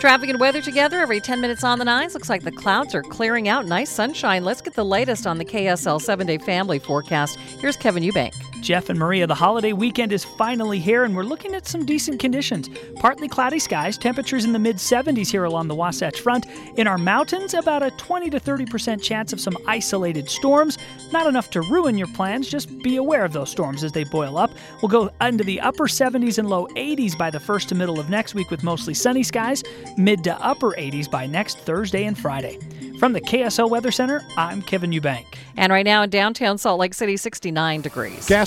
Traffic and weather together every 10 minutes on the nines. Looks like the clouds are clearing out. Nice sunshine. Let's get the latest on the KSL 7-day family forecast. Here's Kevin Eubank. Jeff and Maria, the holiday weekend is finally here, and we're looking at some decent conditions. Partly cloudy skies, temperatures in the mid-70s here along the Wasatch Front. In our mountains, about a 20 to 30% chance of some isolated storms. Not enough to ruin your plans, just be aware of those storms as they boil up. We'll go into the upper 70s and low 80s by the first to middle of next week with mostly sunny skies. Mid to upper 80s by next Thursday and Friday. From the KSL Weather Center, I'm Kevin Eubank. And right now in downtown Salt Lake City, 69 degrees.